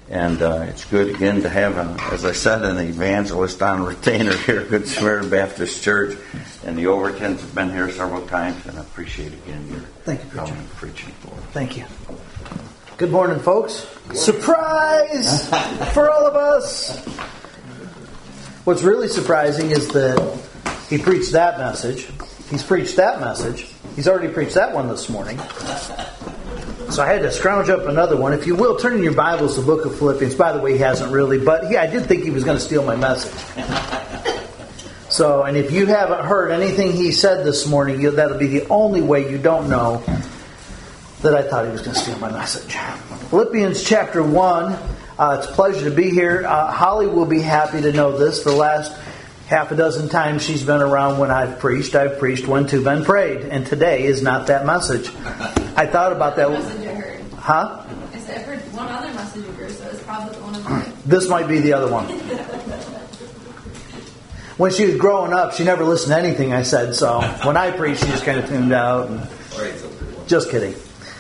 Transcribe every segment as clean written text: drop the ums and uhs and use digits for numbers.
And it's good, again, to have, as I said, an evangelist on retainer here at Good Samaritan Baptist Church. And the Overtons have been here several times, and I appreciate, again, your coming and preaching for us. Thank you. Good morning, folks. Surprise for all of us. What's really surprising is that he preached that message. He's preached that message. He's already preached that one this morning. So I had to scrounge up another one. If you will, turn in your Bibles to the book of Philippians. By the way, he hasn't really, but I did think he was going to steal my message. So, and if you haven't heard anything he said this morning, that'll be the only way you don't know that I thought he was going to steal my message. Philippians chapter 1. It's a pleasure to be here. Holly will be happy to know this. The last half a dozen times she's been around when I've preached when Two Ben prayed. And today is not that message. I thought about that. Message I heard. Huh? I said I've heard one other message of yours, so it's probably one of mine. This might be the other one. When she was growing up, she never listened to anything I said. So when I preached, she just kind of tuned out. And just kidding.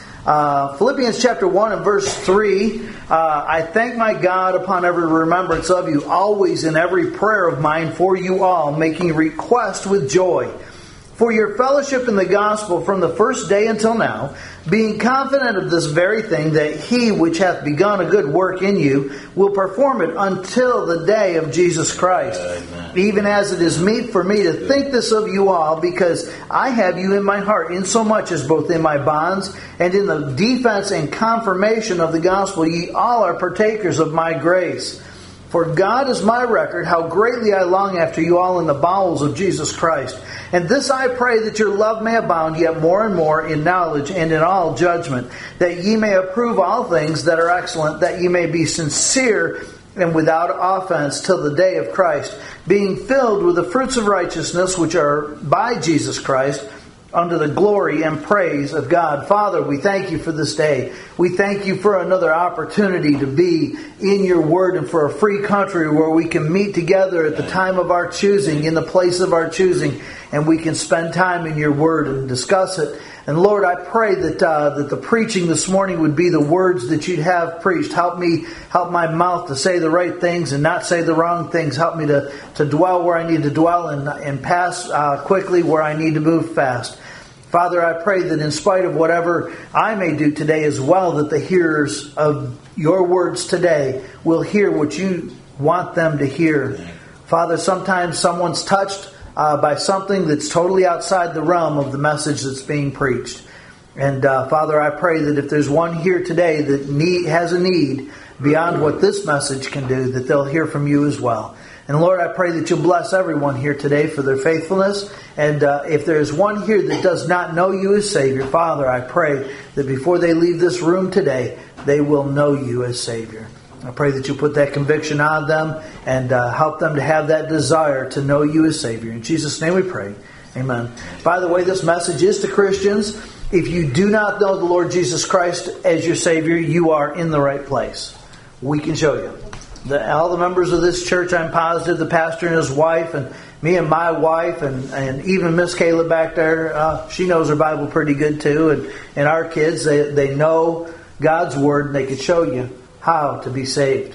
Philippians chapter 1 and verse 3. I thank my God upon every remembrance of you, always in every prayer of mine for you all, making request with joy for your fellowship in the gospel from the first day until now, being confident of this very thing, that he which hath begun a good work in you will perform it until the day of Jesus Christ. Amen. Even as it is meet for me to think this of you all, because I have you in my heart, insomuch as both in my bonds and in the defense and confirmation of the gospel ye all are partakers of my grace. For God is my record, how greatly I long after you all in the bowels of Jesus Christ. And this I pray, that your love may abound yet more and more in knowledge and in all judgment, that ye may approve all things that are excellent, that ye may be sincere and without offense till the day of Christ, being filled with the fruits of righteousness which are by Jesus Christ, unto the glory and praise of God. Father, we thank you for this day. We thank you for another opportunity to be in your word, and for a free country where we can meet together at the time of our choosing, in the place of our choosing, and we can spend time in your word and discuss it. And Lord, I pray that the preaching this morning would be the words that you'd have preached. Help my mouth to say the right things and not say the wrong things. Help me to dwell where I need to dwell, and pass quickly where I need to move fast. Father, I pray that in spite of whatever I may do today as well, that the hearers of your words today will hear what you want them to hear. Father, sometimes someone's touched by something that's totally outside the realm of the message that's being preached. And Father, I pray that if there's one here today that has a need beyond what this message can do, that they'll hear from you as well. And Lord, I pray that you'll bless everyone here today for their faithfulness. And if there's one here that does not know you as Savior, Father, I pray that before they leave this room today, they will know you as Savior. I pray that you put that conviction on them and help them to have that desire to know you as Savior. In Jesus' name we pray. Amen. By the way, this message is to Christians. If you do not know the Lord Jesus Christ as your Savior, you are in the right place. We can show you. All the members of this church, I'm positive, the pastor and his wife, and me and my wife, and even Miss Kayla back there, she knows her Bible pretty good too. And our kids, they know God's Word, and they can show you how to be saved.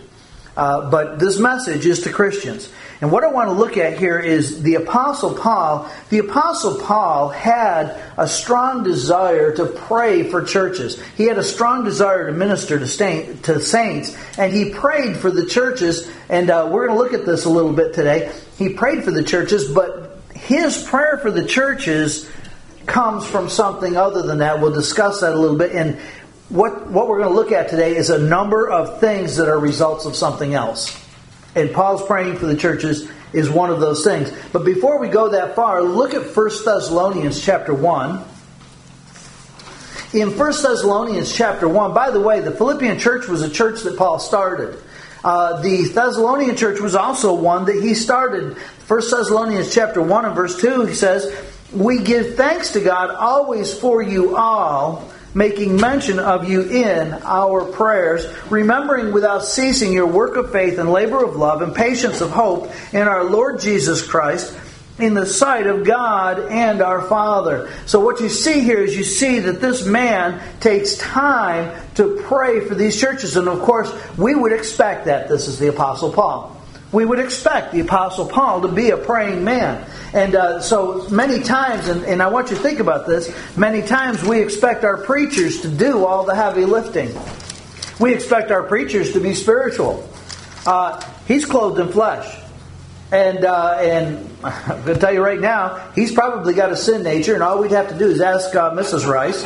But this message is to Christians. And what I want to look at here is the Apostle Paul. The Apostle Paul had a strong desire to pray for churches. He had a strong desire to minister to saints. And he prayed for the churches. And we're going to look at this a little bit today. He prayed for the churches, but his prayer for the churches comes from something other than that. We'll discuss that a little bit. And what we're going to look at today is a number of things that are results of something else. And Paul's praying for the churches is one of those things. But before we go that far, look at 1 Thessalonians chapter 1. In 1 Thessalonians chapter 1, by the way, the Philippian church was a church that Paul started. The Thessalonian church was also one that he started. 1 Thessalonians chapter 1 and verse 2, he says, "We give thanks to God always for you all, making mention of you in our prayers, remembering without ceasing your work of faith and labor of love and patience of hope in our Lord Jesus Christ, in the sight of God and our Father." So what you see here is you see that this man takes time to pray for these churches. And of course, we would expect that. This is the Apostle Paul. We would expect the Apostle Paul to be a praying man. And so many times, and I want you to think about this, many times we expect our preachers to do all the heavy lifting. We expect our preachers to be spiritual. He's clothed in flesh. And I'm going to tell you right now, he's probably got a sin nature, and all we'd have to do is ask Mrs. Rice,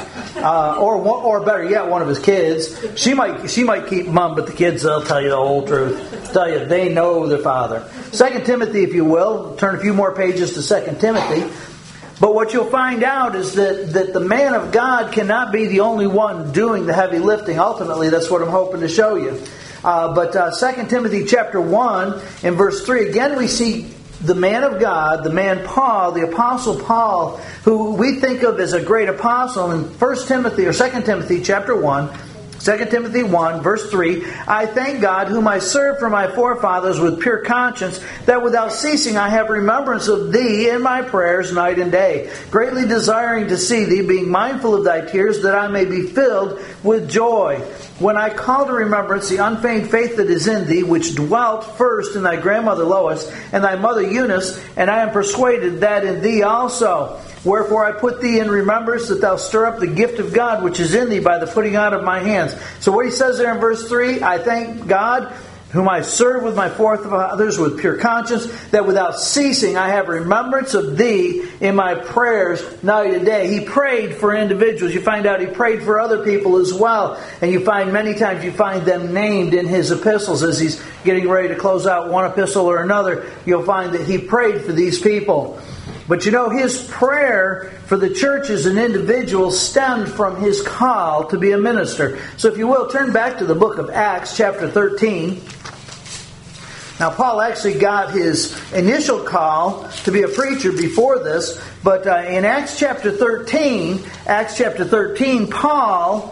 or better yet, one of his kids. She might keep mum, but the kids, they'll tell you the whole truth. Tell you they know their father. 2 Timothy, if you will, turn a few more pages to 2 Timothy. But what you'll find out is that the man of God cannot be the only one doing the heavy lifting. Ultimately, that's what I'm hoping to show you. But 2 Timothy chapter 1 and verse 3, again we see the man of God, the man Paul, the Apostle Paul, who we think of as a great apostle in 1 Timothy or 2 Timothy chapter 1, 2 Timothy 1 verse 3, I thank God whom I serve for my forefathers with pure conscience, that without ceasing I have remembrance of thee in my prayers night and day, greatly desiring to see thee, being mindful of thy tears, that I may be filled with joy. When I call to remembrance the unfeigned faith that is in thee, which dwelt first in thy grandmother Lois and thy mother Eunice, and I am persuaded that in thee also. Wherefore I put thee in remembrance that thou stir up the gift of God which is in thee by the putting out of my hands. So what he says there in verse 3, I thank God whom I serve with my forefathers with pure conscience, that without ceasing I have remembrance of thee in my prayers night and day. He prayed for individuals. You find out he prayed for other people as well. And you find many times you find them named in his epistles. As he's getting ready to close out one epistle or another, you'll find that he prayed for these people. But you know, his prayer for the churches and individuals stemmed from his call to be a minister. So if you will, turn back to the book of Acts chapter 13. Now, Paul actually got his initial call to be a preacher before this, but in Acts chapter 13, Paul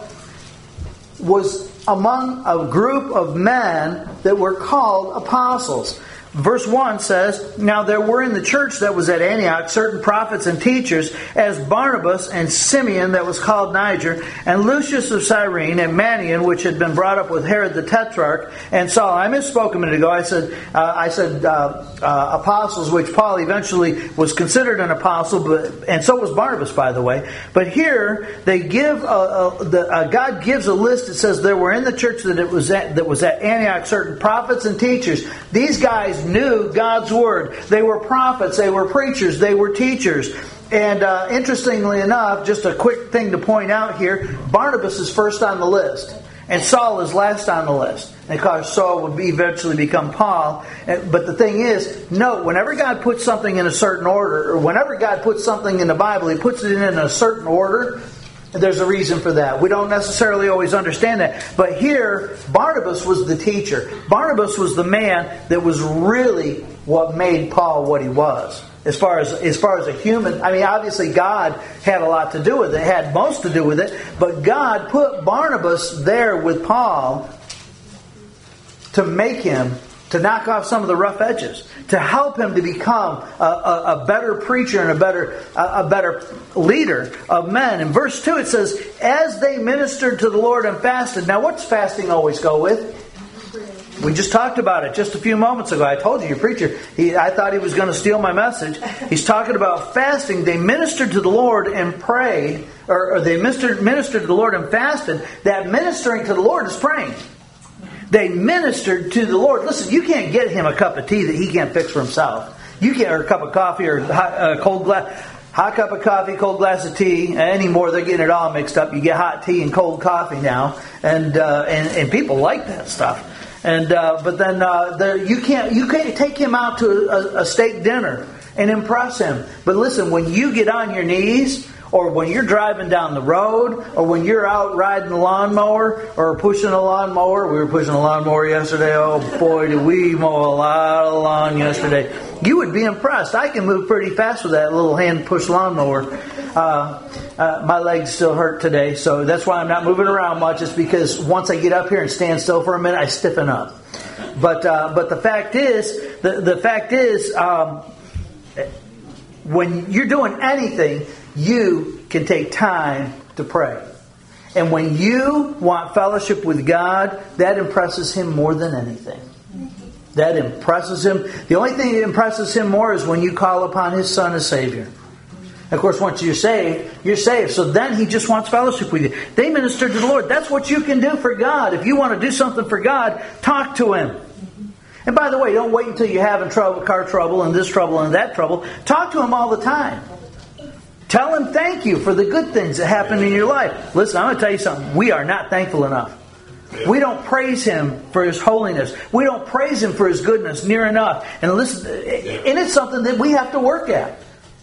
was among a group of men that were called apostles. Verse 1 says, Now there were in the church that was at Antioch certain prophets and teachers, as Barnabas and Simeon that was called Niger, and Lucius of Cyrene, and Manaen, which had been brought up with Herod the Tetrarch, and Saul. I misspoke a minute ago. I said apostles, which Paul eventually was considered an apostle, and so was Barnabas, by the way. But here they give God gives a list. It says there were in the church that was at Antioch certain prophets and teachers. These guys knew God's Word. They were prophets, they were preachers, they were teachers. And interestingly enough, just a quick thing to point out here, Barnabas is first on the list, and Saul is last on the list. And of course, Saul would eventually become Paul. But the thing is, note, whenever God puts something in a certain order, or whenever God puts something in the Bible, He puts it in a certain order. There's a reason for that. We don't necessarily always understand that. But here, Barnabas was the teacher. Barnabas was the man that was really what made Paul what he was. As far as a human, I mean, obviously God had a lot to do with it, had most to do with it, but God put Barnabas there with Paul to make him, to knock off some of the rough edges, to help him to become a better preacher and a better leader of men. In verse 2 it says, as they ministered to the Lord and fasted. Now what's fasting always go with? We just talked about it just a few moments ago. I told you, your preacher, I thought he was going to steal my message. He's talking about fasting. They ministered to the Lord and prayed, or they ministered to the Lord and fasted. That ministering to the Lord is praying. They ministered to the Lord. Listen, you can't get him a cup of tea that he can't fix for himself. You can't, or a cup of coffee, or hot cup of coffee, cold glass of tea. Anymore, they're getting it all mixed up. You get hot tea and cold coffee now, and people like that stuff. But then you can't take him out to a steak dinner and impress him. But listen, when you get on your knees, or when you're driving down the road, or when you're out riding the lawnmower, or pushing a lawnmower. We were pushing a lawnmower yesterday. Oh boy, did we mow a lot of lawn yesterday. You would be impressed. I can move pretty fast with that little hand-push lawnmower. My legs still hurt today, so that's why I'm not moving around much. It's because once I get up here and stand still for a minute, I stiffen up. But the fact is, when you're doing anything, you can take time to pray. And when you want fellowship with God, that impresses Him more than anything. That impresses Him. The only thing that impresses Him more is when you call upon His Son as Savior. Of course, once you're saved, you're saved. So then He just wants fellowship with you. They ministered to the Lord. That's what you can do for God. If you want to do something for God, talk to Him. And by the way, don't wait until you're having trouble, car trouble, and this trouble and that trouble. Talk to Him all the time. Tell Him thank you for the good things that happen in your life. Listen, I'm going to tell you something. We are not thankful enough. We don't praise Him for His holiness. We don't praise Him for His goodness near enough. And listen, and it's something that we have to work at.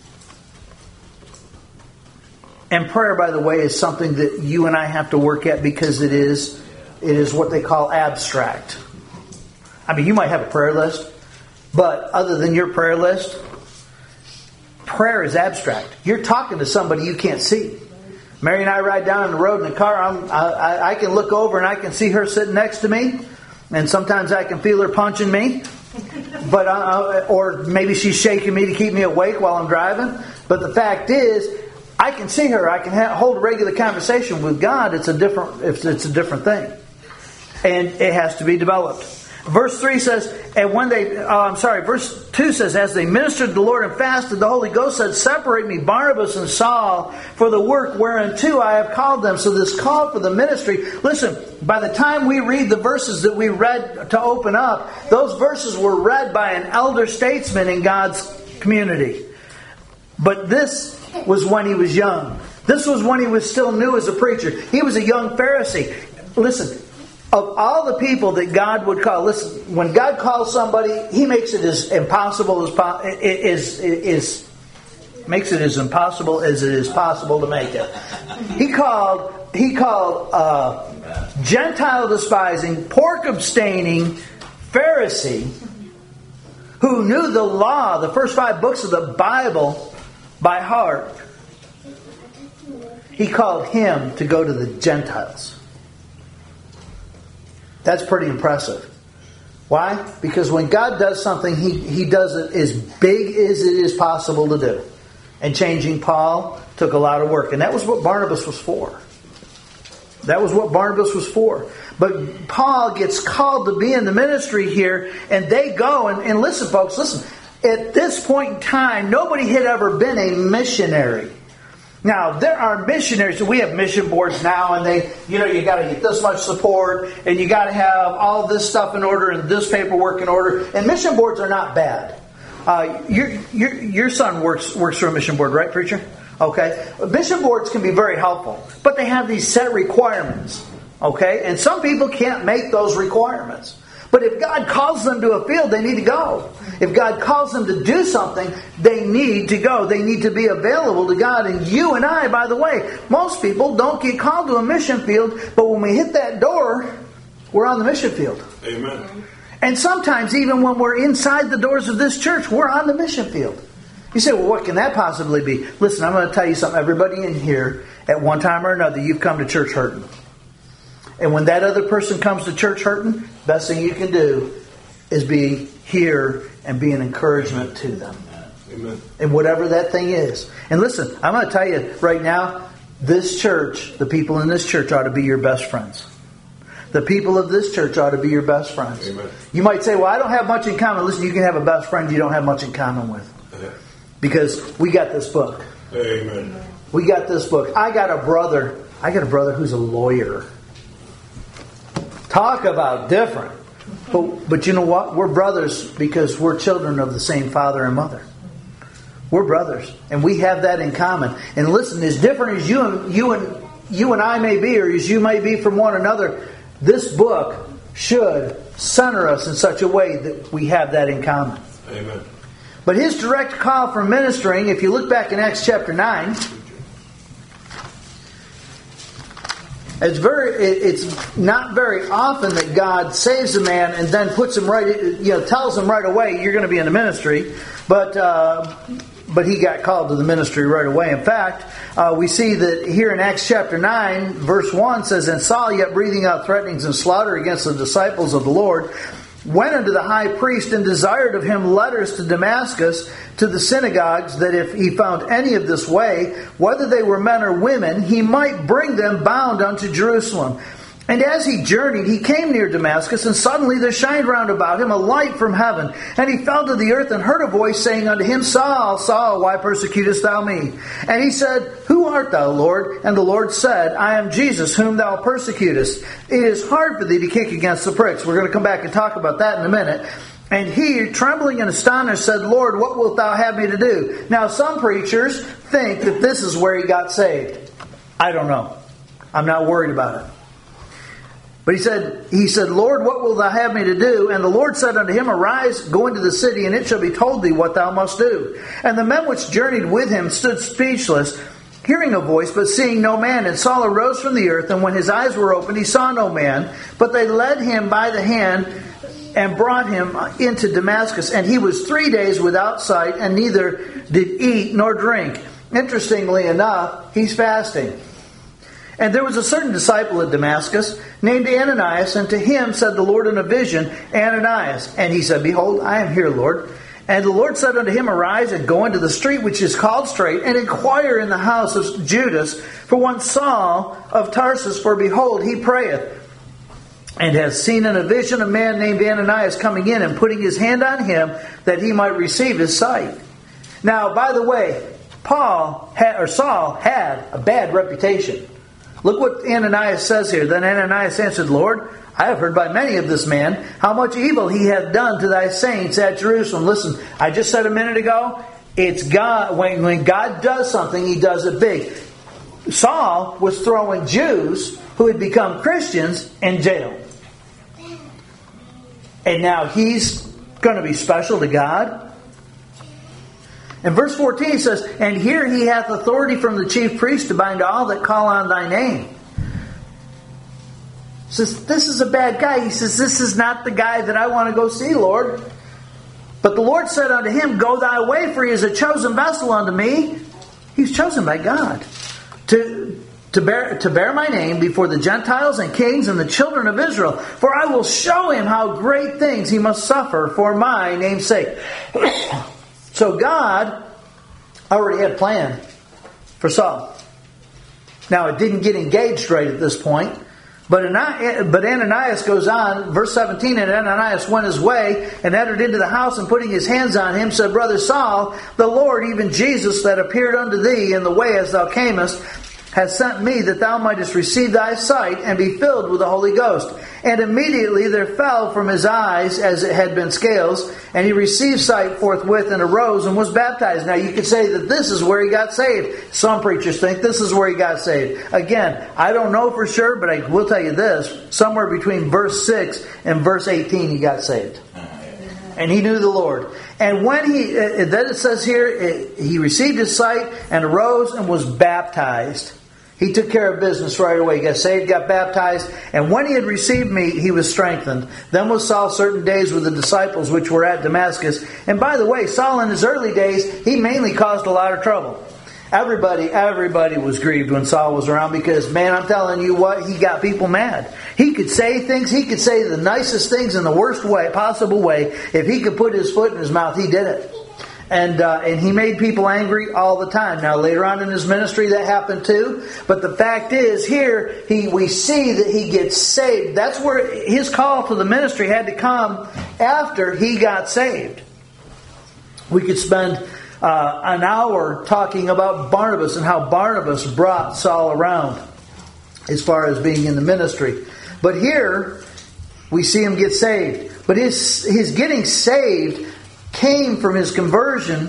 And prayer, by the way, is something that you and I have to work at because it is what they call abstract. I mean, you might have a prayer list, but other than your prayer list, prayer is abstract. You're talking to somebody you can't see. Mary and I ride down the road in the car. I can look over and I can see her sitting next to me, and sometimes I can feel her punching me. But or maybe she's shaking me to keep me awake while I'm driving. But the fact is, I can see her. I can hold a regular conversation with God. It's a different thing, and it has to be developed. Verse 3 says, verse 2 says, as they ministered to the Lord and fasted, the Holy Ghost said, separate me, Barnabas and Saul, for the work whereunto I have called them. So this call for the ministry, listen, by the time we read the verses that we read to open up, those verses were read by an elder statesman in God's community. But this was when he was young. This was when he was still new as a preacher. He was a young Pharisee. Listen, of all the people that God would call, listen, when God calls somebody, He makes it as impossible makes it as impossible as it is possible to make it. He called Gentile despising, pork abstaining Pharisee who knew the law, the first 5 books of the Bible by heart. He called him to go to the Gentiles. That's pretty impressive. Why? Because when God does something, He does it as big as it is possible to do. And changing Paul took a lot of work. And that was what Barnabas was for. That was what Barnabas was for. But Paul gets called to be in the ministry here, and they go. And listen, folks, listen. At this point in time, nobody had ever been a missionary. Now, there are missionaries. We have mission boards now, and you got to get this much support, and you got to have all this stuff in order, and this paperwork in order. And mission boards are not bad. Your son works for a mission board, right, preacher? Okay. Mission boards can be very helpful, but they have these set requirements. Okay, and some people can't make those requirements. But if God calls them to a field, they need to go. If God calls them to do something, they need to go. They need to be available to God. And you and I, by the way, most people don't get called to a mission field, but when we hit that door, we're on the mission field. Amen. And sometimes even when we're inside the doors of this church, we're on the mission field. You say, well, what can that possibly be? Listen, I'm going to tell you something. Everybody in here, at one time or another, you've come to church hurting. And when that other person comes to church hurting, best thing you can do is be here and be an encouragement to them. Amen. And whatever that thing is. And listen, I'm going to tell you right now, this church, the people in this church ought to be your best friends. The people of this church ought to be your best friends. Amen. You might say, well, I don't have much in common. Listen, you can have a best friend you don't have much in common with. Because we got this book. Amen. We got this book. I got a brother who's a lawyer. Talk about different. But you know what? We're brothers because we're children of the same father and mother. We're brothers. And we have that in common. And listen, as different as you and I may be, or as you may be from one another, this book should center us in such a way that we have that in common. Amen. But his direct call for ministering, if you look back in Acts chapter 9, it's not very often that God saves a man and then puts him tells him right away, you're going to be in the ministry. But he got called to the ministry right away. In fact, we see that here in Acts chapter 9, verse 1 says, and Saul, yet breathing out threatenings and slaughter against the disciples of the Lord, went unto the high priest and desired of him letters to Damascus, to the synagogues, that if he found any of this way, whether they were men or women, he might bring them bound unto Jerusalem. And as he journeyed, he came near Damascus, and suddenly there shined round about him a light from heaven. And he fell to the earth and heard a voice saying unto him, Saul, Saul, why persecutest thou me? And he said, Who art thou, Lord? And the Lord said, I am Jesus, whom thou persecutest. It is hard for thee to kick against the pricks. We're going to come back and talk about that in a minute. And he, trembling and astonished, said, Lord, what wilt thou have me to do? Now, some preachers think that this is where he got saved. I don't know. I'm not worried about it. But he said, Lord, what wilt thou have me to do? And the Lord said unto him, Arise, go into the city, and it shall be told thee what thou must do. And the men which journeyed with him stood speechless, hearing a voice, but seeing no man. And Saul arose from the earth, and when his eyes were opened, he saw no man. But they led him by the hand and brought him into Damascus. And he was 3 days without sight, and neither did eat nor drink. Interestingly enough, he's fasting. And there was a certain disciple at Damascus named Ananias, and to him said the Lord in a vision, Ananias. And he said, Behold, I am here, Lord. And the Lord said unto him, Arise, and go into the street which is called Straight, and inquire in the house of Judas for one Saul of Tarsus, for behold, he prayeth, and has seen in a vision a man named Ananias coming in and putting his hand on him, that he might receive his sight. Now, by the way, Saul had a bad reputation. Look what Ananias says here. Then Ananias answered, Lord, I have heard by many of this man how much evil he hath done to thy saints at Jerusalem. Listen, I just said a minute ago, it's God. When God does something, he does it big. Saul was throwing Jews who had become Christians in jail. And now he's going to be special to God. In verse 14 it says, And here he hath authority from the chief priest to bind all that call on thy name. He says, this is a bad guy. He says, this is not the guy that I want to go see, Lord. But the Lord said unto him, Go thy way, for he is a chosen vessel unto me. He's chosen by God to bear my name before the Gentiles and kings and the children of Israel. For I will show him how great things he must suffer for my name's sake. So God already had a plan for Saul. Now it didn't get engaged right at this point. But Ananias goes on, verse 17, And Ananias went his way and entered into the house, and putting his hands on him said, Brother Saul, the Lord, even Jesus, that appeared unto thee in the way as thou camest, hath sent me that thou mightest receive thy sight and be filled with the Holy Ghost. And immediately there fell from his eyes as it had been scales, and he received sight forthwith and arose and was baptized. Now you could say that this is where he got saved. Some preachers think this is where he got saved. Again, I don't know for sure, but I will tell you this. Somewhere between verse 6 and verse 18 he got saved. And he knew the Lord. And when then it says here, he received his sight and arose and was baptized. He took care of business right away. He got saved, got baptized. And when he had received meat, he was strengthened. Then was Saul certain days with the disciples which were at Damascus. And by the way, Saul in his early days, he mainly caused a lot of trouble. Everybody was grieved when Saul was around because, man, I'm telling you what, he got people mad. He could say things, he could say the nicest things in the worst way, possible way. If he could put his foot in his mouth, he did it. And he made people angry all the time. Now, later on in his ministry, that happened too. But the fact is, here, we see that he gets saved. That's where his call to the ministry had to come after he got saved. We could spend an hour talking about Barnabas and how Barnabas brought Saul around as far as being in the ministry. But here, we see him get saved. But his getting saved came from his conversion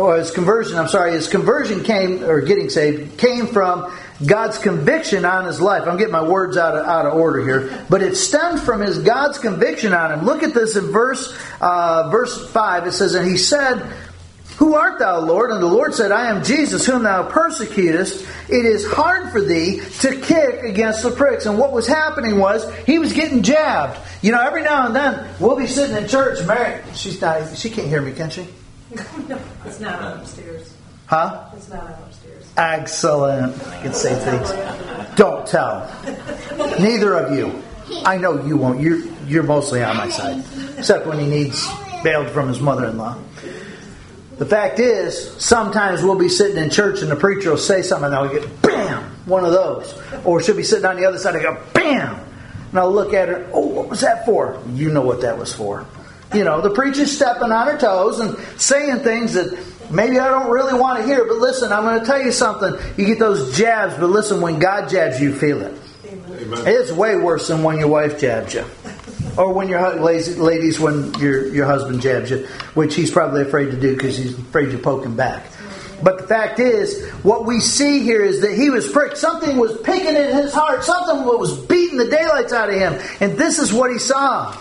came, or getting saved, came from God's conviction on his life. I'm getting my words out of order here. But it stemmed from God's conviction on him. Look at this in verse 5. It says, And he said, Who art thou, Lord? And the Lord said, I am Jesus, whom thou persecutest. It is hard for thee to kick against the pricks. And what was happening was, he was getting jabbed. You know, every now and then, we'll be sitting in church. Mary, she can't hear me, can she? No, it's not upstairs. Huh? It's not upstairs. Excellent. I can say things. Don't tell. Neither of you. I know you won't. you're mostly on my side. Except when he needs bailed from his mother-in-law. The fact is, sometimes we'll be sitting in church and the preacher will say something and I'll get BAM! One of those. Or she'll be sitting on the other side and go BAM! And I'll look at her, oh, what was that for? You know what that was for. You know, the preacher's stepping on her toes and saying things that maybe I don't really want to hear. But listen, I'm going to tell you something. You get those jabs, but listen, when God jabs you, feel it. Amen. It's way worse than when your wife jabs you. Or when ladies, when your husband jabs you, which he's probably afraid to do because he's afraid you poke him back. But the fact is, what we see here is that he was pricked. Something was picking at his heart. Something was beating the daylights out of him. And this is what he saw.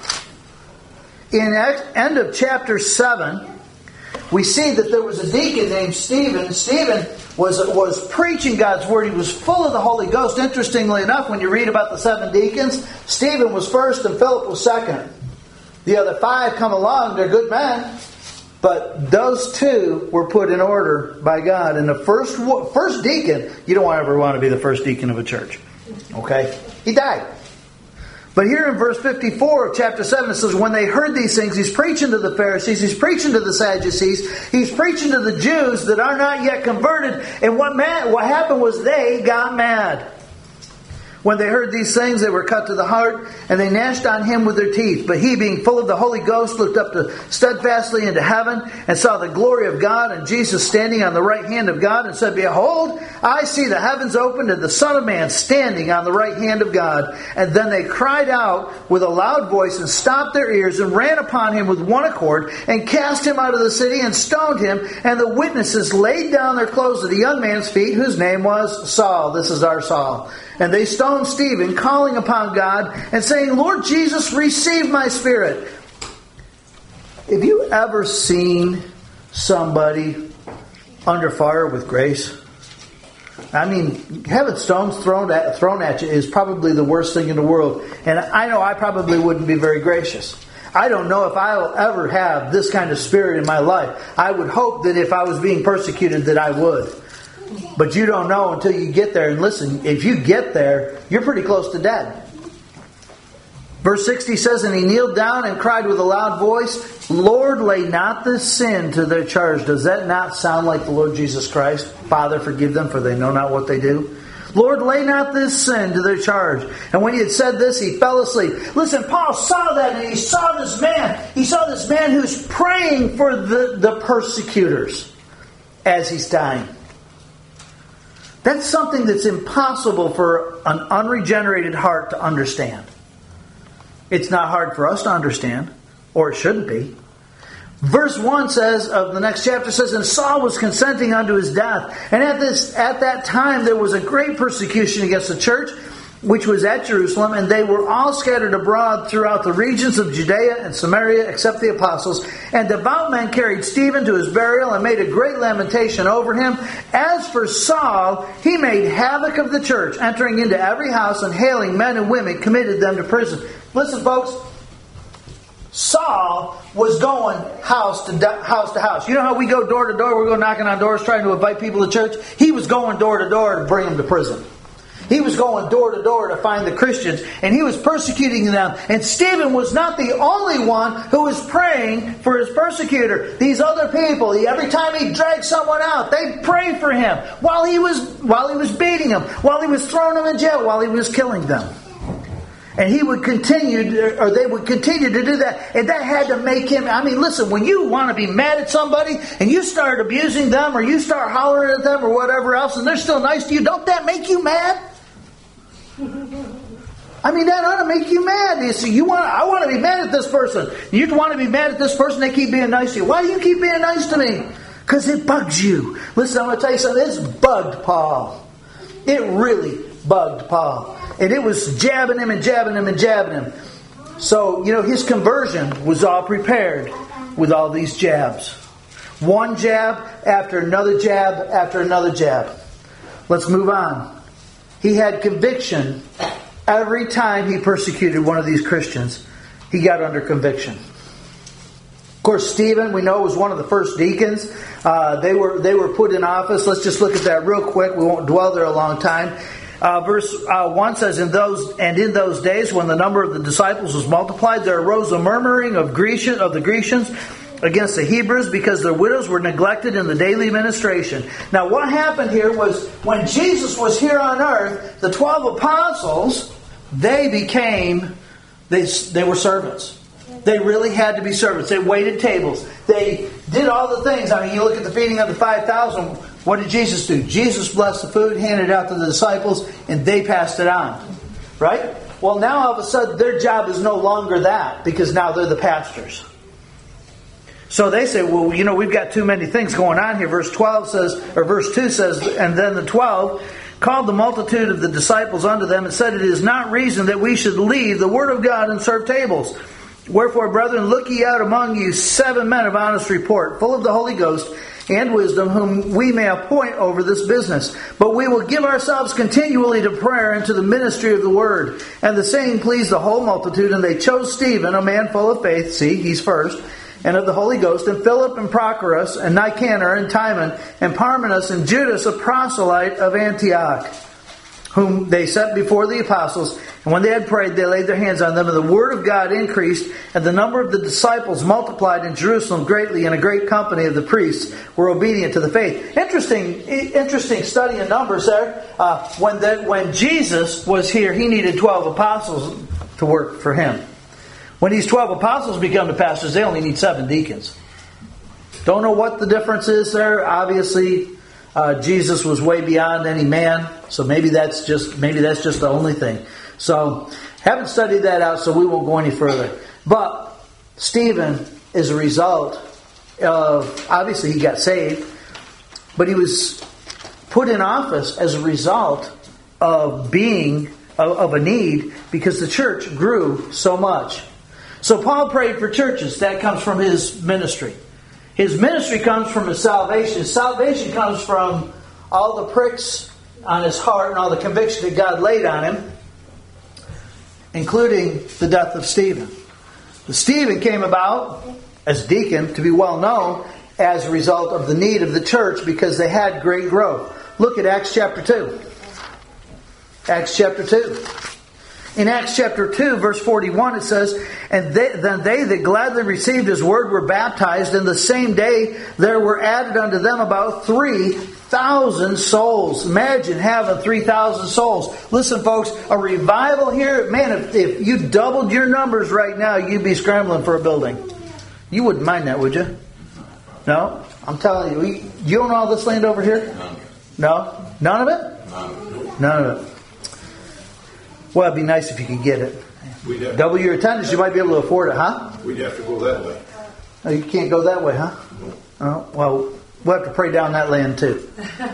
In end of chapter 7, we see that there was a deacon named Stephen. Stephen was preaching God's Word. He was full of the Holy Ghost. Interestingly enough, when you read about the 7 deacons, Stephen was first and Philip was second. The other 5 come along. They're good men. But those 2 were put in order by God. And the first deacon, you don't ever want to be the first deacon of a church. Okay? He died. But here in verse 54 of chapter 7, it says, when they heard these things, he's preaching to the Pharisees, he's preaching to the Sadducees, he's preaching to the Jews that are not yet converted. And what happened was they got mad. When they heard these things, they were cut to the heart, and they gnashed on him with their teeth. But he, being full of the Holy Ghost, looked up steadfastly into heaven, and saw the glory of God, and Jesus standing on the right hand of God, and said, behold, I see the heavens opened, and the Son of Man standing on the right hand of God. And then they cried out with a loud voice, and stopped their ears, and ran upon him with one accord, and cast him out of the city, and stoned him. And the witnesses laid down their clothes at the young man's feet, whose name was Saul. This is our Saul. And they stoned Stephen, calling upon God and saying, Lord Jesus, receive my spirit. Have you ever seen somebody under fire with grace? I mean, having stones thrown at you is probably the worst thing in the world. And I know I probably wouldn't be very gracious. I don't know if I'll ever have this kind of spirit in my life. I would hope that if I was being persecuted that I would. But you don't know until you get there. And listen, if you get there, you're pretty close to dead. Verse 60 says, and he kneeled down and cried with a loud voice, Lord, lay not this sin to their charge. Does that not sound like the Lord Jesus Christ? Father, forgive them, for they know not what they do. Lord, lay not this sin to their charge. And when he had said this, he fell asleep. Listen, Paul saw that, and he saw this man. He saw this man who's praying for the persecutors as he's dying. That's something that's impossible for an unregenerated heart to understand. It's not hard for us to understand, or it shouldn't be. Verse 1 says, of the next chapter says, and Saul was consenting unto his death. And at that time there was a great persecution against the church, which was at Jerusalem, and they were all scattered abroad throughout the regions of Judea and Samaria, except the apostles. And devout men carried Stephen to his burial and made a great lamentation over him. As for Saul, he made havoc of the church, entering into every house and hailing men and women, committed them to prison. Listen, folks, Saul was going house to house. You know how we go door to door? We go knocking on doors trying to invite people to church? He was going door to door to bring them to prison. He was going door to door to find the Christians, and he was persecuting them. And Stephen was not the only one who was praying for his persecutor. These other people, every time he dragged someone out, they'd pray for him while he was beating them, while he was throwing them in jail, while he was killing them. And he would continue, or they would continue to do that. And that had to make him, I mean, listen, when you want to be mad at somebody and you start abusing them or you start hollering at them or whatever else and they're still nice to you, don't that make you mad? I mean, that ought to make you mad. You see, I want to be mad at this person. You want to be mad at this person, they keep being nice to you. Why do you keep being nice to me? Because it bugs you. Listen, I'm going to tell you something. This bugged Paul. It really bugged Paul. And it was jabbing him and jabbing him and jabbing him. So, his conversion was all prepared with all these jabs. One jab after another jab after another jab. Let's move on. He had conviction every time he persecuted one of these Christians. He got under conviction. Of course, Stephen, we know, was one of the first deacons. They were put in office. Let's just look at that real quick. We won't dwell there a long time. Verse 1 says, in those days when the number of the disciples was multiplied, there arose a murmuring of the Grecians against the Hebrews because their widows were neglected in the daily ministration. Now what happened here was when Jesus was here on earth, the 12 apostles, they were servants. They really had to be servants. They waited tables. They did all the things. I mean, you look at the feeding of the 5,000. What did Jesus do? Jesus blessed the food, handed it out to the disciples, and they passed it on. Right? Well, now all of a sudden their job is no longer that because now they're the pastors. So they say, well, we've got too many things going on here. Verse 2 says, and then the 12 called the multitude of the disciples unto them and said, it is not reason that we should leave the word of God and serve tables. Wherefore, brethren, look ye out among you 7 men of honest report, full of the Holy Ghost and wisdom, whom we may appoint over this business. But we will give ourselves continually to prayer and to the ministry of the word. And the saying pleased the whole multitude, and they chose Stephen, a man full of faith, see, he's first, and of the Holy Ghost, and Philip and Prochorus, and Nicanor, and Timon, and Parmenas, and Judas, a proselyte of Antioch, whom they set before the apostles. And when they had prayed, they laid their hands on them, and the word of God increased, and the number of the disciples multiplied in Jerusalem greatly, and a great company of the priests were obedient to the faith. Interesting study in Numbers there. When Jesus was here, he needed 12 apostles to work for him. When these 12 apostles become the pastors, they only need 7 deacons. Don't know what the difference is there. Obviously, Jesus was way beyond any man, so maybe that's just the only thing. So, haven't studied that out, so we won't go any further. But Stephen is a result of, obviously he got saved, but he was put in office as a result of of a need because the church grew so much. So Paul prayed for churches. That comes from his ministry. His ministry comes from his salvation. His salvation comes from all the pricks on his heart and all the conviction that God laid on him, including the death of Stephen. Stephen came about as deacon to be well known as a result of the need of the church because they had great growth. Look at Acts chapter 2. Acts chapter 2. In Acts chapter 2, verse 41, it says, and then they that gladly received his word were baptized, and the same day there were added unto them about 3,000 souls. Imagine having 3,000 souls. Listen, folks, a revival here, man, if you doubled your numbers right now, you'd be scrambling for a building. You wouldn't mind that, would you? No? I'm telling you, you own all this land over here? No? None of it? None of it. Well, it'd be nice if you could get it. Double your attendance, you might be able to afford it, huh? We'd have to go that way. Oh, you can't go that way, huh? Oh, well, we'll have to pray down that land too.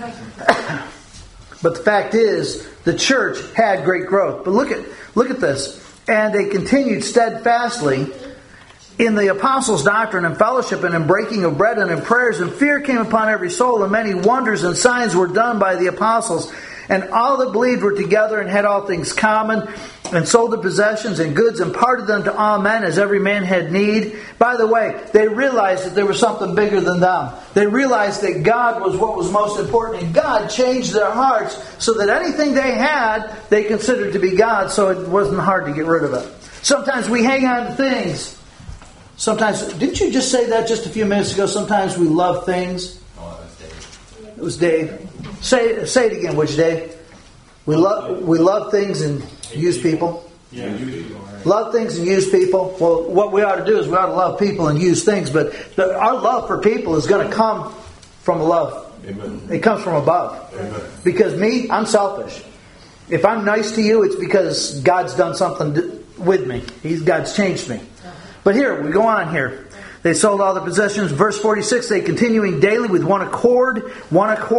But the fact is, the church had great growth. But look at this. And they continued steadfastly in the apostles' doctrine and fellowship and in breaking of bread and in prayers, and fear came upon every soul, and many wonders and signs were done by the apostles. And all that believed were together and had all things common, and sold their possessions and goods and parted them to all men as every man had need. By the way, they realized that there was something bigger than them. They realized that God was what was most important, and God changed their hearts so that anything they had, they considered to be God, so it wasn't hard to get rid of it. Sometimes we hang on to things. Sometimes, didn't you just say that just a few minutes ago? Sometimes we love things. It was Dave. Say it again, would you, Dave? We love things and use people. Yeah. Love things and use people. Well, what we ought to do is we ought to love people and use things, but our love for people is going to come from love. Amen. It comes from above. Amen. Because I'm selfish. If I'm nice to you, it's because God's done something with me. God's changed me. But here, we go on here. They sold all the possessions. Verse 46, they continuing daily with one accord in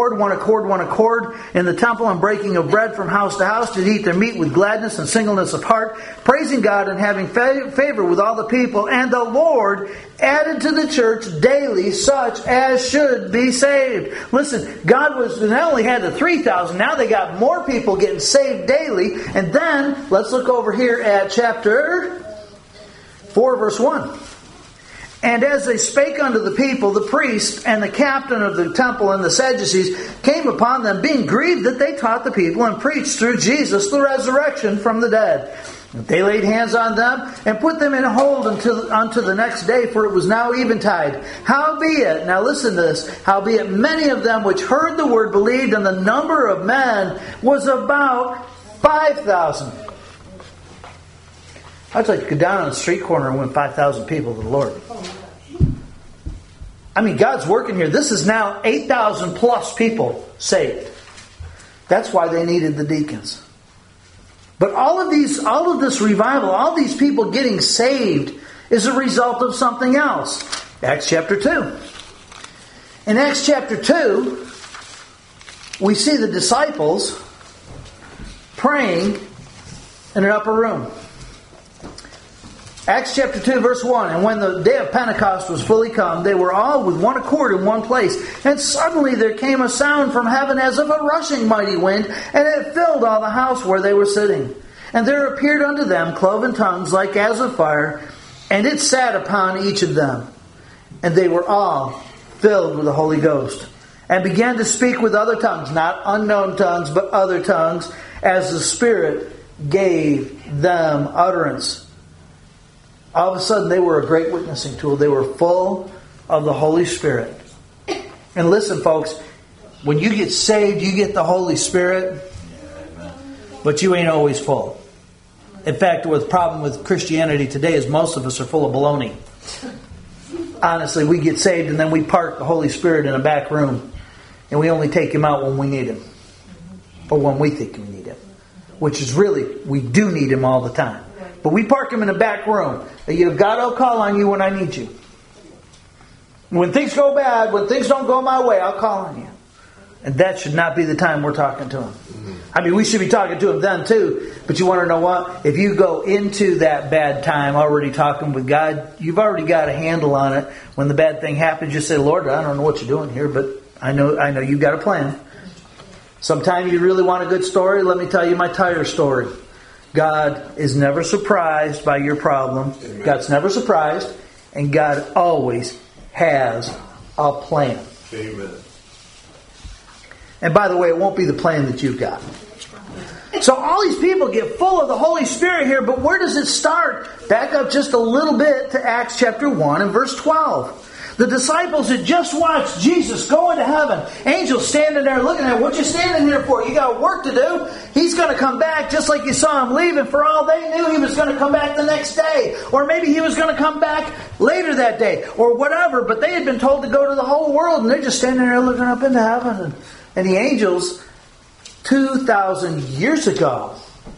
the temple and breaking of bread from house to house, did eat their meat with gladness and singleness of heart, praising God and having favor with all the people. And the Lord added to the church daily such as should be saved. Listen, God not only had the 3,000, now they got more people getting saved daily. And then, let's look over here at chapter 4, verse 1. And as they spake unto the people, the priest and the captain of the temple and the Sadducees came upon them, being grieved that they taught the people and preached through Jesus the resurrection from the dead. They laid hands on them and put them in hold unto the next day, for it was now eventide. Howbeit, now listen to this, howbeit many of them which heard the word believed, and the number of men was about 5,000. I'd like to go down on the street corner and win 5,000 people to the Lord. I mean, God's working here. This is now 8,000 plus people saved. That's why they needed the deacons. But all of this revival, all these people getting saved is a result of something else. Acts chapter 2. In Acts chapter 2, we see the disciples praying in an upper room. Acts chapter 2 verse 1. And when the day of Pentecost was fully come, they were all with one accord in one place. And suddenly there came a sound from heaven as of a rushing mighty wind, and it filled all the house where they were sitting. And there appeared unto them cloven tongues like as of fire, and it sat upon each of them. And they were all filled with the Holy Ghost, and began to speak with other tongues, not unknown tongues, but other tongues, as the Spirit gave them utterance. All of a sudden, they were a great witnessing tool. They were full of the Holy Spirit. And listen, folks, when you get saved, you get the Holy Spirit, but you ain't always full. In fact, the problem with Christianity today is most of us are full of baloney. Honestly, we get saved and then we park the Holy Spirit in a back room, and we only take Him out when we need Him, or when we think we need Him. Which is really, we do need Him all the time. But we park Him in a back room. God will call on you when I need you. When things go bad, when things don't go my way, I'll call on you. And that should not be the time we're talking to Him. I mean, we should be talking to Him then too. But you want to know what? If you go into that bad time already talking with God, you've already got a handle on it. When the bad thing happens, you say, Lord, I don't know what you're doing here, but I know you've got a plan. Sometimes you really want a good story. Let me tell you my tire story. God is never surprised by your problem. Amen. God's never surprised. And God always has a plan. Amen. And by the way, it won't be the plan that you've got. So all these people get full of the Holy Spirit here, but where does it start? Back up just a little bit to Acts chapter 1 and verse 12. The disciples had just watched Jesus go into heaven. Angels standing there looking at him. What you standing here for? You got work to do. He's going to come back just like you saw him leaving. For all they knew, he was going to come back the next day. Or maybe he was going to come back later that day. Or whatever. But they had been told to go to the whole world. And they're just standing there looking up into heaven. And the angels, 2,000 years ago,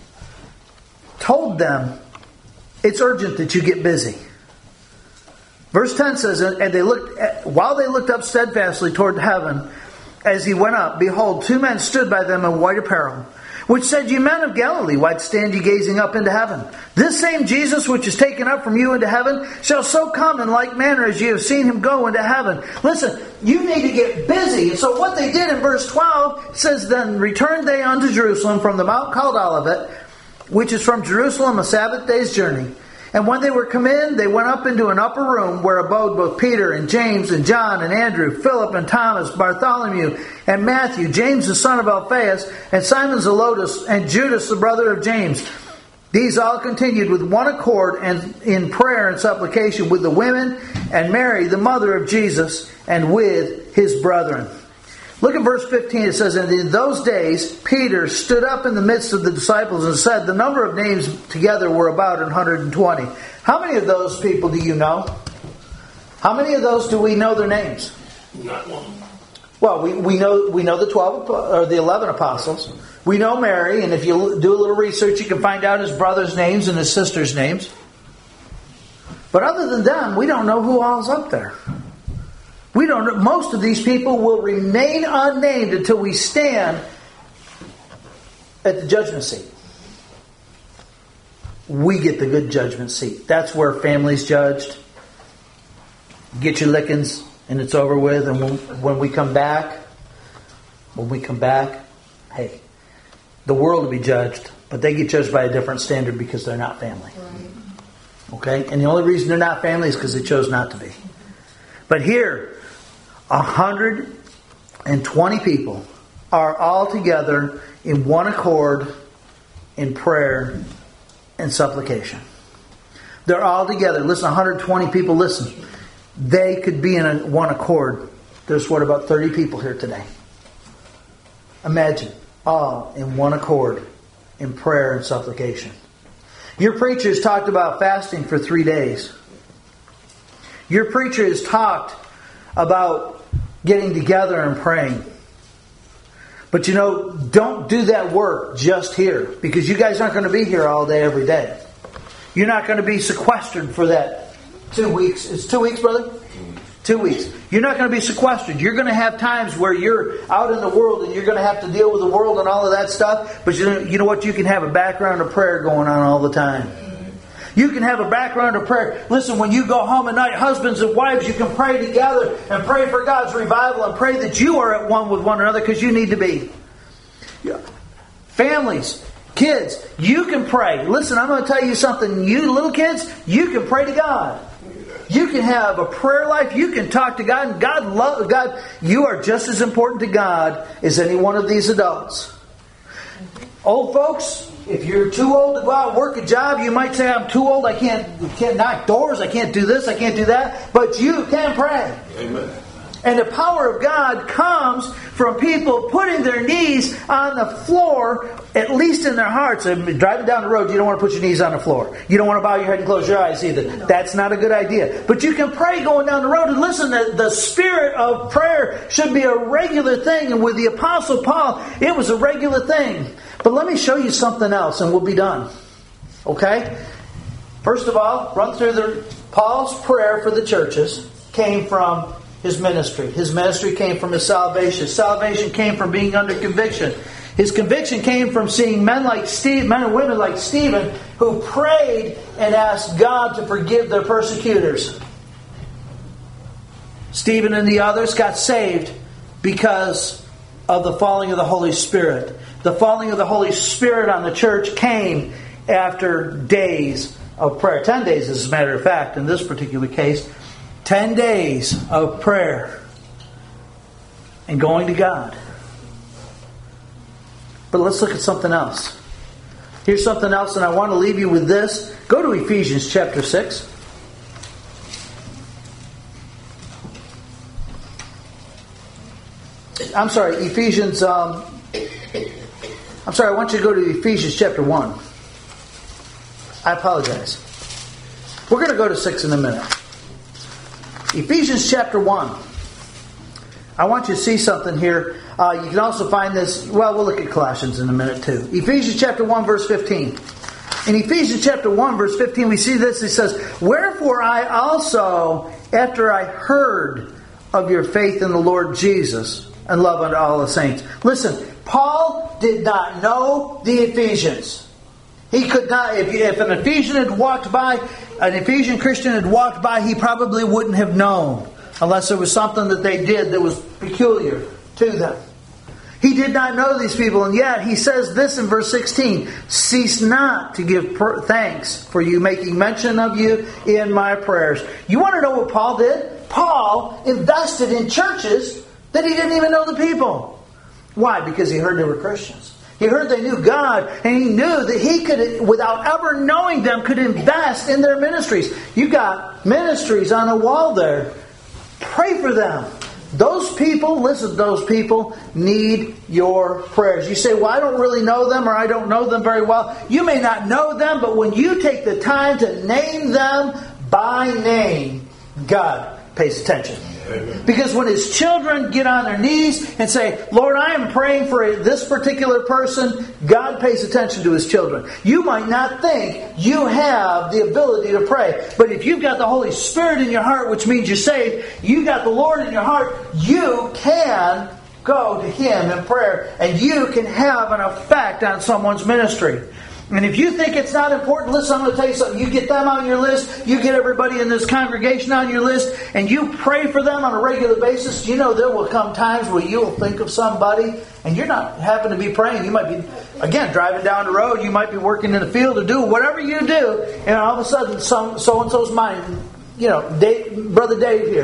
told them, it's urgent that you get busy. Verse 10 says, and while they looked up steadfastly toward heaven, as he went up, behold, two men stood by them in white apparel, which said, Ye men of Galilee, why stand ye gazing up into heaven? This same Jesus which is taken up from you into heaven shall so come in like manner as ye have seen him go into heaven. Listen, you need to get busy. And so what they did in verse 12 says, Then returned they unto Jerusalem from the mount called Olivet, which is from Jerusalem a Sabbath day's journey. And when they were come in, they went up into an upper room where abode both Peter and James and John and Andrew, Philip and Thomas, Bartholomew and Matthew, James the son of Alphaeus, and Simon Zelotes, and Judas the brother of James. These all continued with one accord and in prayer and supplication with the women and Mary, the mother of Jesus, and with his brethren. Look at verse 15. It says, And in those days Peter stood up in the midst of the disciples and said, The number of names together were about 120. How many of those people do you know? How many of those do we know their names? Not one. Well, we know the 12 or the 11 apostles. We know Mary, and if you do a little research, you can find out his brother's names and his sister's names. But other than them, we don't know who all's up there. We don't know. Most of these people will remain unnamed until we stand at the judgment seat. We get the good judgment seat. That's where family's judged. Get your lickings and it's over with. And when we come back, hey, the world will be judged, but they get judged by a different standard because they're not family. Okay? And the only reason they're not family is because they chose not to be. But here, 120 people are all together in one accord in prayer and supplication. They're all together. Listen, 120 people, listen. They could be in one accord. There's about 30 people here today. Imagine, all in one accord in prayer and supplication. Your preacher has talked about fasting for 3 days. Your preacher has talked about getting together and praying. But don't do that work just here, because you guys aren't going to be here all day, every day. You're not going to be sequestered for that 2 weeks. It's 2 weeks, brother? 2 weeks. You're not going to be sequestered. You're going to have times where you're out in the world and you're going to have to deal with the world and all of that stuff. But you know what? You can have a background of prayer going on all the time. You can have a background of prayer. Listen, when you go home at night, husbands and wives, you can pray together and pray for God's revival and pray that you are at one with one another, because you need to be. Families, kids, you can pray. Listen, I'm going to tell you something. You little kids, you can pray to God. You can have a prayer life. You can talk to God. And God. You are just as important to God as any one of these adults. Old folks, if you're too old to go out and work a job, you might say, I'm too old. I can't knock doors. I can't do this. I can't do that. But you can pray. Amen. And the power of God comes from people putting their knees on the floor, at least in their hearts. Driving down the road, you don't want to put your knees on the floor. You don't want to bow your head and close your eyes either. That's not a good idea. But you can pray going down the road. And listen, the spirit of prayer should be a regular thing. And with the Apostle Paul, it was a regular thing. But let me show you something else and we'll be done. Okay? First of all, run through Paul's prayer for the churches came from his ministry. His ministry came from his salvation. His salvation came from being under conviction. His conviction came from seeing men and women like Stephen, who prayed and asked God to forgive their persecutors. Stephen and the others got saved because of the falling of the Holy Spirit. The falling of the Holy Spirit on the church came after days of prayer. 10 days, as a matter of fact, in this particular case. 10 days of prayer and going to God. But let's look at something else. Here's something else, and I want to leave you with this. Go to Ephesians chapter 6. I'm sorry, Ephesians... I want you to go to Ephesians chapter 1. I apologize. We're going to go to 6 in a minute. Ephesians chapter 1. I want you to see something here. You can also find this... Well, we'll look at Colossians in a minute too. Ephesians chapter 1 verse 15. In Ephesians chapter 1 verse 15 we see this. It says, Wherefore I also, after I heard of your faith in the Lord Jesus and love unto all the saints. Listen, Paul did not know the Ephesians. He could not... If an Ephesian had walked by... An Ephesian Christian had walked by, he probably wouldn't have known, unless there was something that they did that was peculiar to them. He did not know these people, and yet he says this in verse 16, Cease not to give thanks for you, making mention of you in my prayers. You want to know what Paul did? Paul invested in churches that he didn't even know the people. Why? Because he heard they were Christians. He heard they knew God, and he knew that he could, without ever knowing them, could invest in their ministries. You got ministries on the wall there. Pray for them. Those people, listen, those people need your prayers. You say, well, I don't really know them, or I don't know them very well. You may not know them, but when you take the time to name them by name, God pays attention. Because when His children get on their knees and say, Lord, I am praying for this particular person, God pays attention to His children. You might not think you have the ability to pray. But if you've got the Holy Spirit in your heart, which means you're saved, you've got the Lord in your heart, you can go to Him in prayer. And you can have an effect on someone's ministry. And if you think it's not important, listen, I'm going to tell you something. You get them on your list, you get everybody in this congregation on your list, and you pray for them on a regular basis, you know there will come times where you will think of somebody, and you're not happen to be praying. You might be, again, driving down the road, you might be working in the field to do whatever you do, and all of a sudden, so-and-so's mind, Brother Dave here,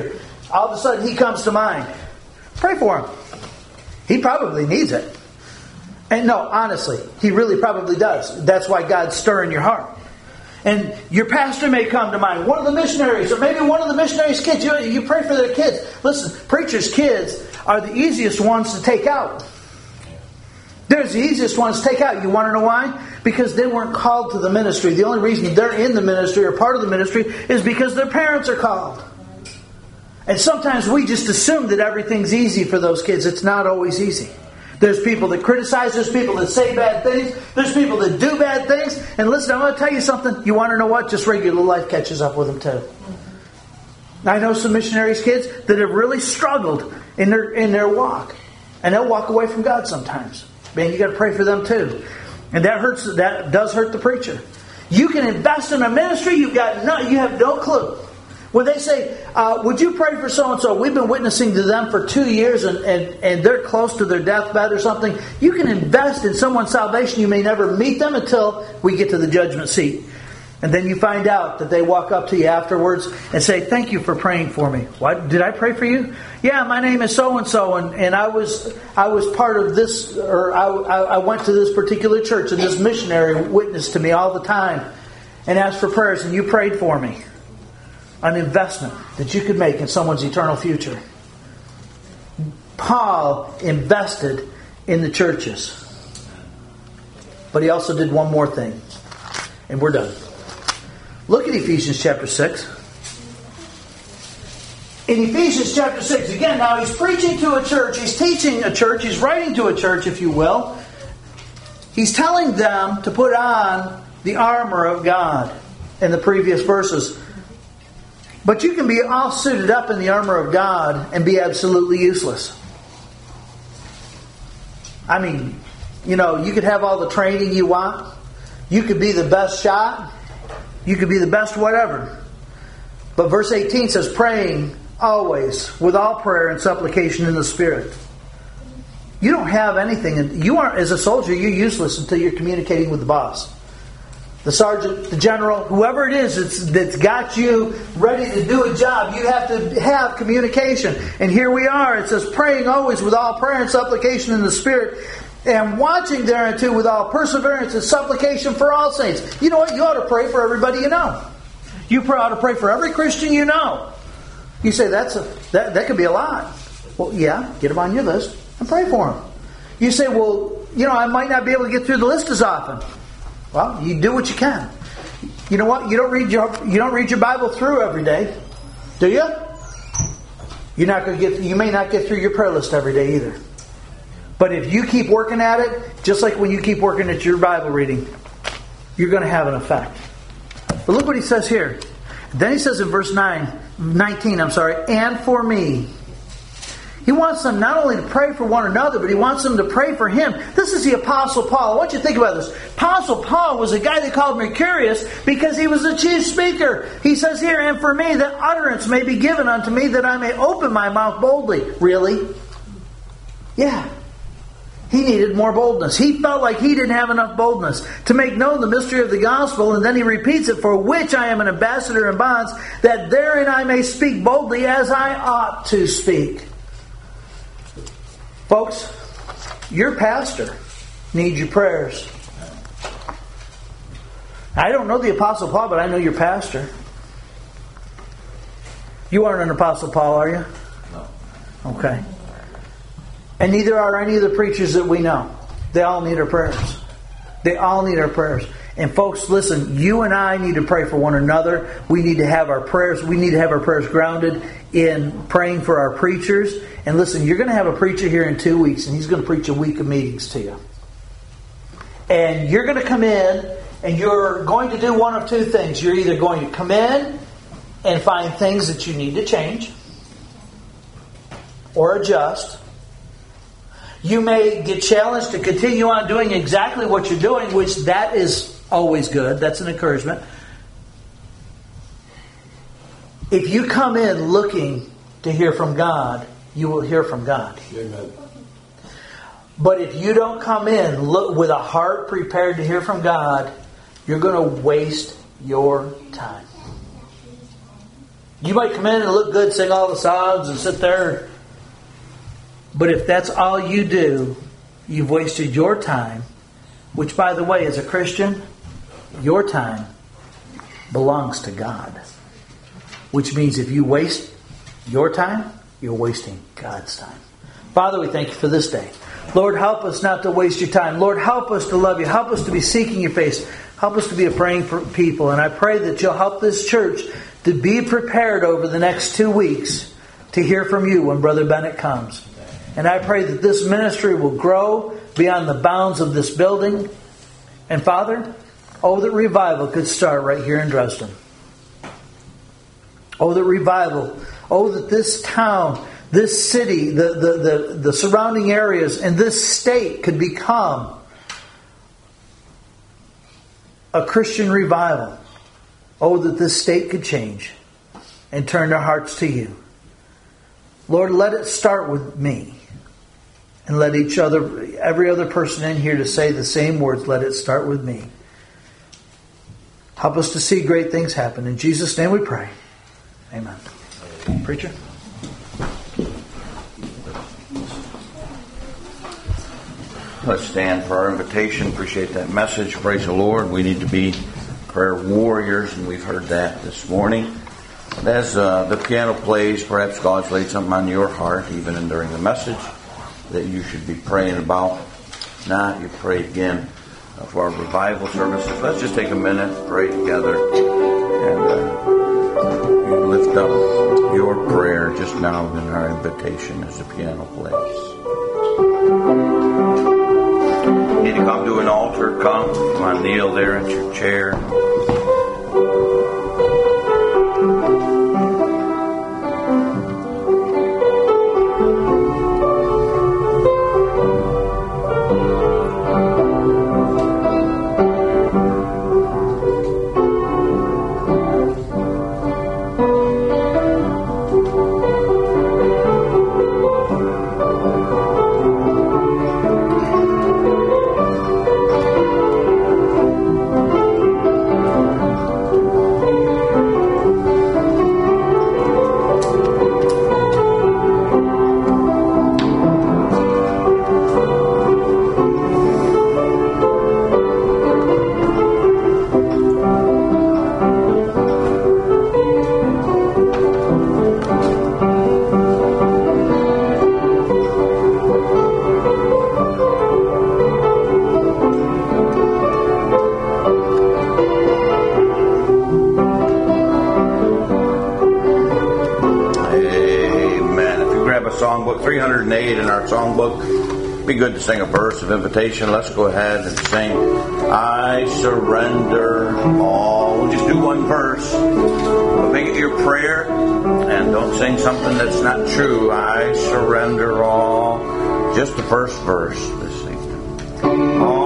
all of a sudden he comes to mind. Pray for him. He probably needs it. And no, honestly, he really probably does. That's why God's stirring your heart. And your pastor may come to mind. One of the missionaries, or maybe one of the missionaries' kids. You pray for their kids. Listen, preachers' kids are the easiest ones to take out. They're the easiest ones to take out. You want to know why? Because they weren't called to the ministry. The only reason they're in the ministry or part of the ministry is because their parents are called. And sometimes we just assume that everything's easy for those kids. It's not always easy. There's people that criticize. There's people that say bad things. There's people that do bad things. And listen, I'm going to tell you something. You want to know what? Just regular life catches up with them too. I know some missionaries' kids that have really struggled in their walk. And they'll walk away from God sometimes. Man, you got to pray for them too. And that hurts. That does hurt the preacher. You can invest in a ministry. You have no clue. When they say, would you pray for so-and-so? We've been witnessing to them for 2 years and they're close to their deathbed or something. You can invest in someone's salvation. You may never meet them until we get to the judgment seat. And then you find out that they walk up to you afterwards and say, thank you for praying for me. What? Did I pray for you? Yeah, my name is so-and-so and I was part of this, or I went to this particular church and this missionary witnessed to me all the time and asked for prayers and you prayed for me. An investment that you could make in someone's eternal future. Paul invested in the churches. But he also did one more thing. And we're done. Look at Ephesians chapter 6. In Ephesians chapter 6, again, now he's preaching to a church. He's teaching a church. He's writing to a church, if you will. He's telling them to put on the armor of God in the previous verses. But you can be all suited up in the armor of God and be absolutely useless. I mean, you could have all the training you want. You could be the best shot. You could be the best whatever. But verse 18 says, praying always with all prayer and supplication in the Spirit. You don't have anything. You aren't, as a soldier, you're useless until you're communicating with the boss. The sergeant, the general, whoever it is that's got you ready to do a job, you have to have communication. And here we are. It says, praying always with all prayer and supplication in the Spirit, and watching thereunto with all perseverance and supplication for all saints. You know what? You ought to pray for everybody you know. You ought to pray for every Christian you know. You say, that could be a lot. Well, yeah, get them on your list and pray for them. You say, well, I might not be able to get through the list as often. Well, you do what you can. You know what? You don't read your Bible through every day, do you? You may not get through your prayer list every day either. But if you keep working at it, just like when you keep working at your Bible reading, you're going to have an effect. But look what he says here. Then he says in verse 19, and for me. He wants them not only to pray for one another, but he wants them to pray for him. This is the Apostle Paul. I want you to think about this. Apostle Paul was a guy they called Mercurius because he was the chief speaker. He says here, and for me, that utterance may be given unto me, that I may open my mouth boldly. Really? Yeah. He needed more boldness. He felt like he didn't have enough boldness to make known the mystery of the gospel. And then he repeats it, for which I am an ambassador in bonds, that therein I may speak boldly as I ought to speak. Folks, your pastor needs your prayers. I don't know the Apostle Paul, but I know your pastor. You aren't an Apostle Paul, are you? No. Okay. And neither are any of the preachers that we know. They all need our prayers. They all need our prayers. And folks, listen, you and I need to pray for one another. We need to have our prayers. We need to have our prayers grounded in praying for our preachers. And listen, you're going to have a preacher here in 2 weeks, and he's going to preach a week of meetings to you. And you're going to come in, and you're going to do one of two things. You're either going to come in and find things that you need to change or adjust. You may get challenged to continue on doing exactly what you're doing, which that is always good. That's an encouragement. If you come in looking to hear from God, you will hear from God. Amen. But if you don't come in with a heart prepared to hear from God, you're going to waste your time. You might come in and look good, sing all the songs and sit there. But if that's all you do, you've wasted your time. Which, by the way, as a Christian, your time belongs to God. Which means if you waste your time, you're wasting God's time. Father, we thank you for this day. Lord, help us not to waste your time. Lord, help us to love you. Help us to be seeking your face. Help us to be a praying people. And I pray that you'll help this church to be prepared over the next 2 weeks to hear from you when Brother Bennett comes. And I pray that this ministry will grow beyond the bounds of this building. And Father, that revival could start right here in Dresden. That revival. That this town, this city, the surrounding areas, and this state could become a Christian revival. That this state could change and turn their hearts to you. Lord, let it start with me. And let every other person in here to say the same words. Let it start with me. Help us to see great things happen. In Jesus' name we pray. Amen. Preacher? Let's stand for our invitation. Appreciate that message. Praise the Lord. We need to be prayer warriors, and we've heard that this morning. And as the piano plays, perhaps God's laid something on your heart, even during the message, that you should be praying about. If not, you pray again for our revival services. Let's just take a minute, pray together, and you lift up your prayer just now in our invitation as the piano plays. You need to come to an altar, come on, kneel there at your chair. Songbook 308 in our songbook. Be good to sing a verse of invitation. Let's go ahead and sing I surrender all. We'll just do one verse, but make it your prayer, and don't sing something that's not true. I surrender all. Just the first verse this evening. All